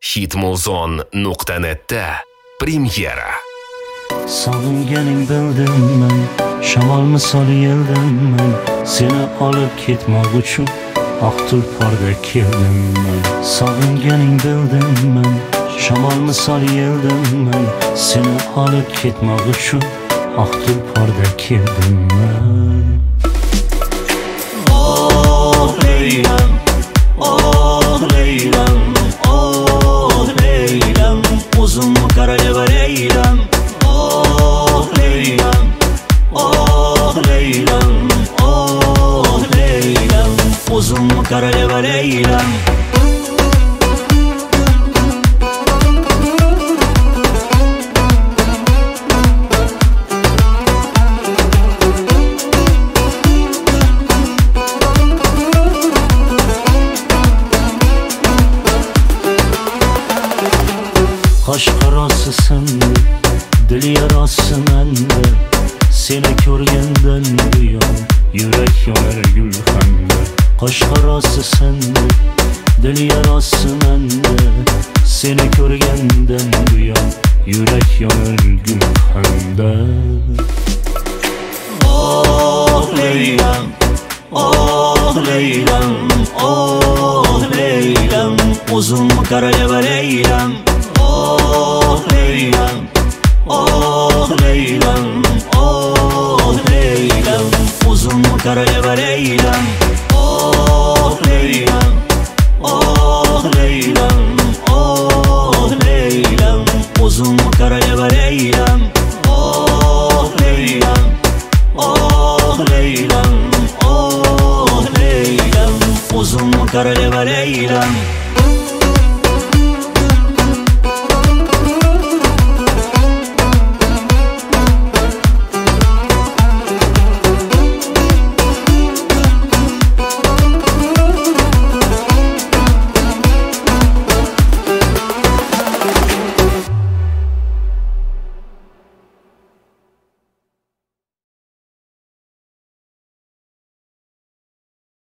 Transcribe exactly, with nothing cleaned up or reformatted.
hitmuzon nuqta netda premyera. Sog'inganing bildim men, shamol misoli yeldim, seni olib ketmoq uchun oq tulporda keldim men. Sog'inganing bildim men, shamol misoli yeldim, seni olib ketmoq uchun oq tulporda keldim men. Oh Leylam, oh Leylam, oh Leylam, uzun karaleva Leylam. Oh Leylam, oh Leylam, oh Leylam, uzun karaleva Leylam. Qosh qarasi sende, dil yarasi mende, seni ko'rgandan buyon yurak yonar gulxanda. Qosh qarasi sende, dil yarasi mende, seni ko'rgandan buyon yurak yonar gulxanda. Oh Leylam, oh Leylam, oh Leylam, uzun karaleva Leylam. Oh Leylam, oh Leylam, oh Leylam, uzun karaleva Leylam. Oh Leylam, oh Leylam.